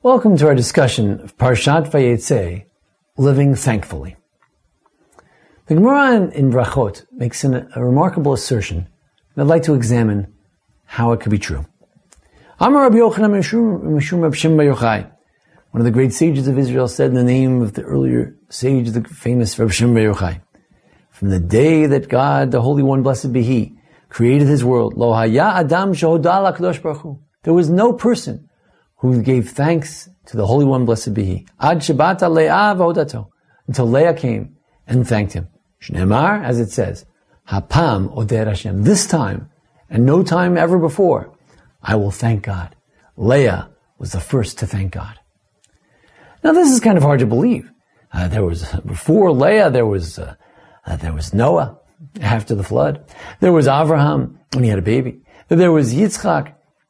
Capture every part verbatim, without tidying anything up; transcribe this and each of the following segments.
Welcome to our discussion of Parshat Vayetze, Living Thankfully. The Gemara in Brachot makes an, a remarkable assertion, and I'd like to examine how it could be true. Amar Rabbi Yochanan Mishum Reb Shimon Bar Yochai, one of the great sages of Israel, said in the name of the earlier sage, the famous Reb Shimon Bar Yochai, from the day that God, the Holy One, blessed be He, created His world, Lo haya adam shehoda l'Kadosh Baruch Hu. There was no person who gave thanks to the Holy One, blessed be He. Ad shebata Leah v'hodato, until Leah came and thanked Him. Shneimar, as it says, Hapam oder Hashem, this time, and no time ever before, I will thank God. Leah was the first to thank God. Now this is kind of hard to believe. Uh, there was, before Leah, there was, uh, uh, there was Noah, after the flood. There was Avraham, when he had a baby. There was Yitzchak.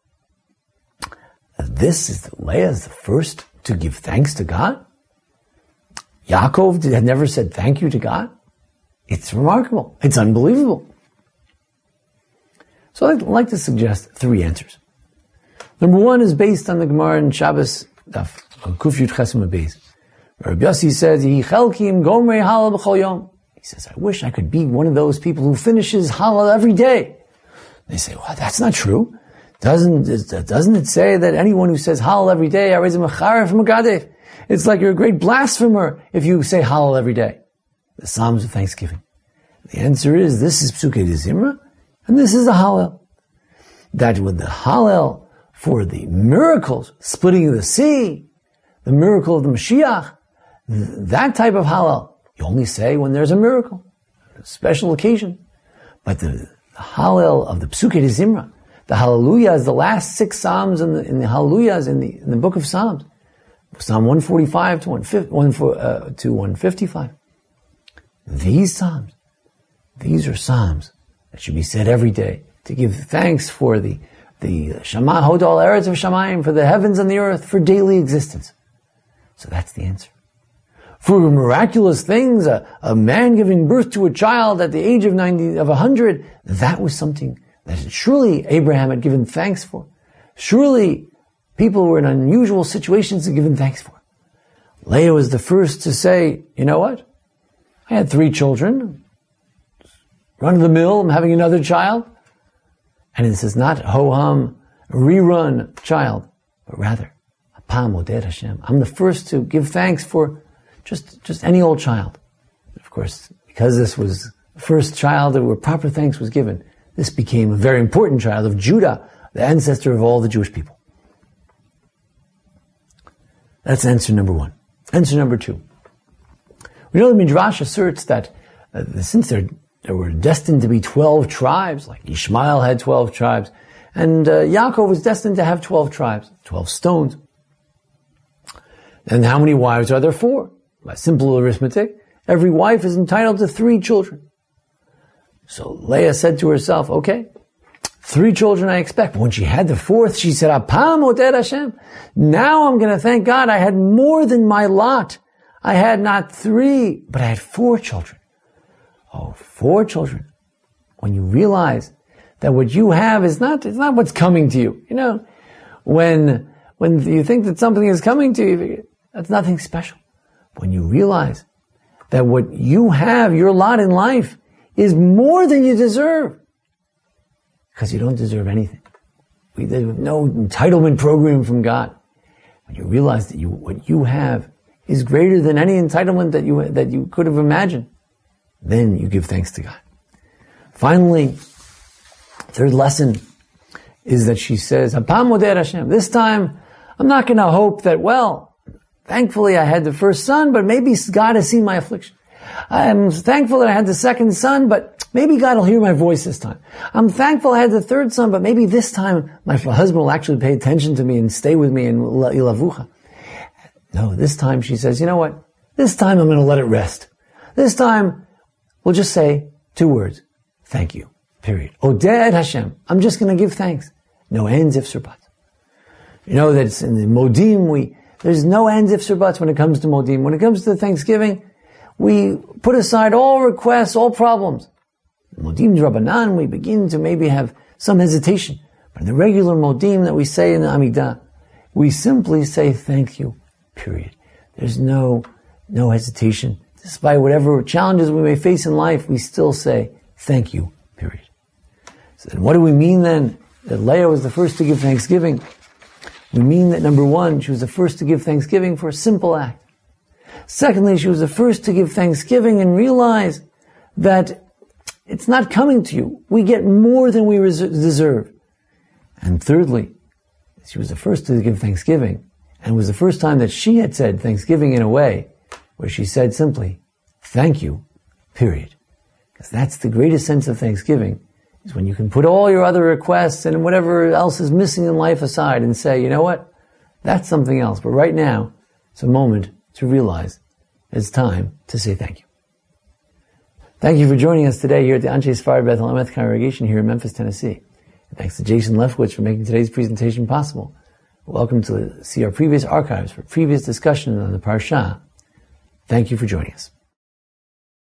This is, Leah is the first to give thanks to God? Yaakov had never said thank you to God? It's remarkable. It's unbelievable. So I'd like to suggest three answers. Number one is based on the Gemara in Shabbos, Daf, Kuf Yud Chesem Beis. Rabbi Yossi says, He chelkim gomrei halal b'chol yom. He says, I wish I could be one of those people who finishes halal every day. They say, well, that's not true. Doesn't, doesn't it say that anyone who says halal every day, it's like you're a great blasphemer if you say halal every day. The Psalms of Thanksgiving. The answer is, this is Psukei de Zimra, and this is the halal. That with the halal for the miracles, splitting the sea, the miracle of the Mashiach, that type of halal, you only say when there's a miracle, a special occasion. But the, the halal of the Psukei de Zimra, the Hallelujah is the last six Psalms in the, in the Hallelujahs in the, in the book of Psalms. Psalm one forty-five to one fifty-five. These Psalms, these are Psalms that should be said every day to give thanks for the, the Shema Hodal Eretz of Shamayim, for the heavens and the earth, for daily existence. So that's the answer. For miraculous things, a, a man giving birth to a child at the age of ninety, of a hundred, that was something that surely Abraham had given thanks for. Surely people were in unusual situations to give him thanks for. Leah was the first to say, you know what? I had three children. Run of the mill, I'm having another child. And this is not ho-hum, rerun child, but rather, Apam Oder Hashem. I'm the first to give thanks for just, just any old child. Of course, because this was the first child where proper thanks was given, this became a very important child of Judah, the ancestor of all the Jewish people. That's answer number one. Answer number two. We know the Midrash asserts that uh, since there, there were destined to be twelve tribes, like Ishmael had twelve tribes, and uh, Yaakov was destined to have twelve tribes, twelve stones. And how many wives are there? Four. By simple arithmetic, every wife is entitled to three children. So Leah said to herself, okay, three children I expect. But when she had the fourth, she said, Apam Oder Hashem. Now I'm going to thank God I had more than my lot. I had not three, but I had four children. Oh, four children. When you realize that what you have is not, it's not what's coming to you. You know, when, when you think that something is coming to you, that's nothing special. When you realize that what you have, your lot in life, is more than you deserve. Because you don't deserve anything. We, there's no entitlement program from God. When you realize that you, what you have is greater than any entitlement that you, that you could have imagined, then you give thanks to God. Finally, third lesson is that she says, Hapam Oder Hashem. This time, I'm not going to hope that, well, thankfully I had the first son, but maybe God has seen my affliction. I'm thankful that I had the second son, but maybe God will hear my voice this time. I'm thankful I had the third son, but maybe this time my husband will actually pay attention to me and stay with me in Ilavucha. No, this time she says, you know what? This time I'm going to let it rest. This time we'll just say two words. Thank you. Period. Oded Hashem. I'm just going to give thanks. No ends, ifs, or buts. You know that it's in the Modim, we, there's no ends, ifs, or buts when it comes to Modim. When it comes to Thanksgiving, we put aside all requests, all problems. Modim Rabbanan, we begin to maybe have some hesitation. But in the regular Modim that we say in the Amidah, we simply say thank you, period. There's no, no hesitation. Despite whatever challenges we may face in life, we still say thank you, period. So then what do we mean then that Leah was the first to give thanksgiving? We mean that number one, she was the first to give thanksgiving for a simple act. Secondly, she was the first to give thanksgiving and realize that it's not coming to you. We get more than we res- deserve. And thirdly, she was the first to give thanksgiving, and it was the first time that she had said thanksgiving in a way where she said simply, thank you, period. Because that's the greatest sense of thanksgiving, is when you can put all your other requests and whatever else is missing in life aside and say, you know what, that's something else. But right now, it's a moment to realize it's time to say thank you. Thank you for joining us today here at the Anshe Sfard Beth Elameth congregation here in Memphis, Tennessee. And thanks to Jason Lefkowitz for making today's presentation possible. Welcome to see our previous archives for previous discussion on the Parsha. Thank you for joining us.